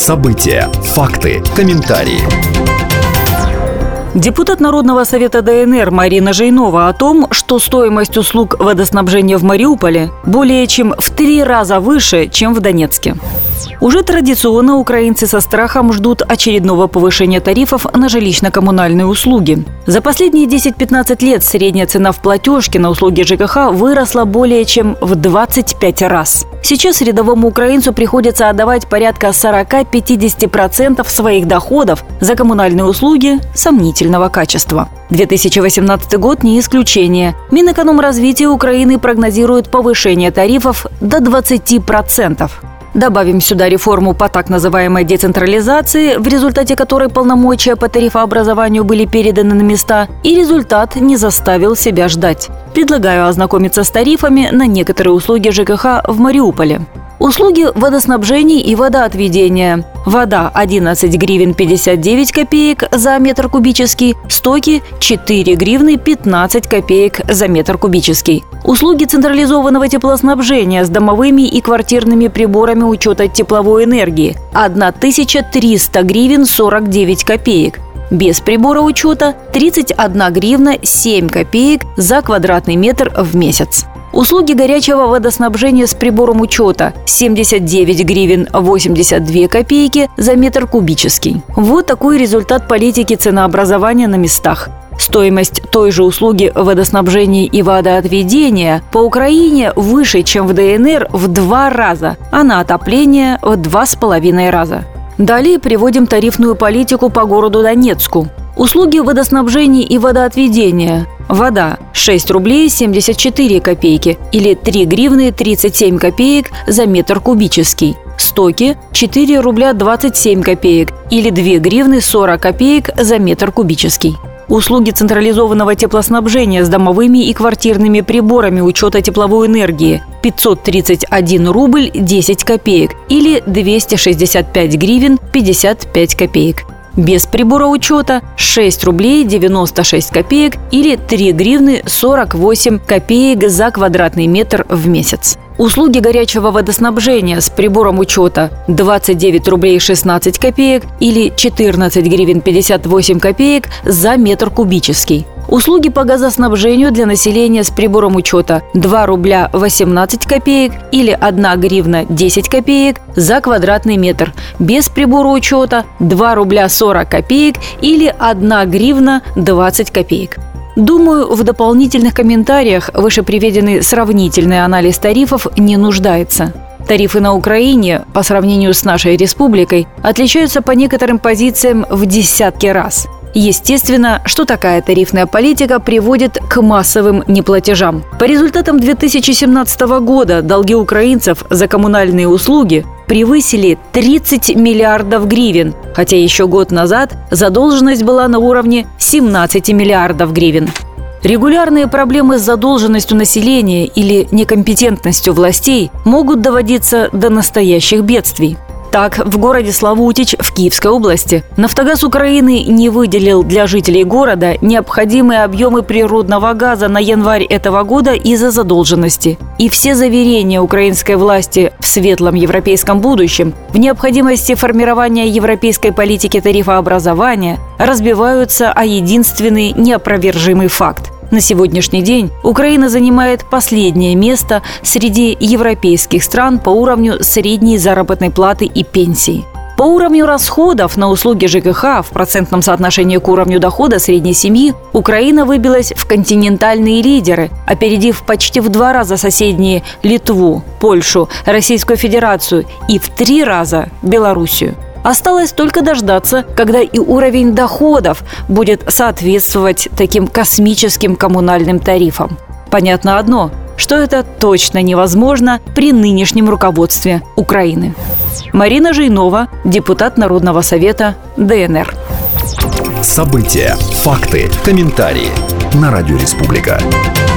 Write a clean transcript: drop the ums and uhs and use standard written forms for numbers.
События, факты, комментарии. Депутат Народного совета ДНР Марина Жейнова о том, что стоимость услуг водоснабжения в Мариуполе более чем в 3 раза выше, чем в Донецке. Уже традиционно украинцы со страхом ждут очередного повышения тарифов на жилищно-коммунальные услуги. За последние 10-15 лет средняя цена в платежке на услуги ЖКХ выросла более чем в 25 раз. Сейчас рядовому украинцу приходится отдавать порядка 40-50% своих доходов за коммунальные услуги сомнительного качества. 2018 год не исключение. Минэкономразвития Украины прогнозирует повышение тарифов до 20%. Добавим сюда реформу по так называемой децентрализации, в результате которой полномочия по тарифообразованию были переданы на места, и результат не заставил себя ждать. Предлагаю ознакомиться с тарифами на некоторые услуги ЖКХ в Мариуполе. Услуги водоснабжения и водоотведения. Вода – 11 гривен 59 копеек за метр кубический, стоки – 4 гривны 15 копеек за метр кубический. Услуги централизованного теплоснабжения с домовыми и квартирными приборами учета тепловой энергии – 1300 гривен 49 копеек. Без прибора учета – 31 гривна 7 копеек за квадратный метр в месяц. Услуги горячего водоснабжения с прибором учета – 79 гривен 82 копейки за метр кубический. Вот такой результат политики ценообразования на местах. Стоимость той же услуги водоснабжения и водоотведения по Украине выше, чем в ДНР в 2 раза, а на отопление в 2,5 раза. Далее приводим тарифную политику по городу Донецку. Услуги водоснабжения и водоотведения. Вода – 6 рублей 74 копейки или 3 гривны 37 копеек за метр кубический. Стоки – 4 рубля 27 копеек или 2 гривны 40 копеек за метр кубический. Услуги централизованного теплоснабжения с домовыми и квартирными приборами учета тепловой энергии – 531 рубль 10 копеек или 265 гривен 55 копеек. Без прибора учета – 6 рублей 96 копеек или 3 гривны 48 копеек за квадратный метр в месяц. Услуги горячего водоснабжения с прибором учета – 29 рублей 16 копеек или 14 гривен 58 копеек за метр кубический. Услуги по газоснабжению для населения с прибором учета – 2 рубля 18 копеек или 1 гривна 10 копеек за квадратный метр. Без прибора учета – 2 рубля 40 копеек или 1 гривна 20 копеек. Думаю, в дополнительных комментариях выше приведенный сравнительный анализ тарифов не нуждается. Тарифы на Украине по сравнению с нашей республикой отличаются по некоторым позициям в десятки раз. Естественно, что такая тарифная политика приводит к массовым неплатежам. По результатам 2017 года долги украинцев за коммунальные услуги превысили 30 миллиардов гривен, хотя еще год назад задолженность была на уровне 17 миллиардов гривен. Регулярные проблемы с задолженностью населения или некомпетентностью властей могут доводиться до настоящих бедствий. Так, в городе Славутич в Киевской области «Нафтогаз Украины» не выделил для жителей города необходимые объемы природного газа на январь этого года из-за задолженности. И все заверения украинской власти в светлом европейском будущем, в необходимости формирования европейской политики тарифообразования разбиваются о единственный неопровержимый факт. На сегодняшний день Украина занимает последнее место среди европейских стран по уровню средней заработной платы и пенсии. По уровню расходов на услуги ЖКХ в процентном соотношении к уровню дохода средней семьи Украина выбилась в континентальные лидеры, опередив почти в 2 раза соседние Литву, Польшу, Российскую Федерацию и в 3 раза Белоруссию. Осталось только дождаться, когда и уровень доходов будет соответствовать таким космическим коммунальным тарифам. Понятно одно, что это точно невозможно при нынешнем руководстве Украины. Марина Жейнова, депутат Народного совета ДНР. События, факты, комментарии на Радио Республика.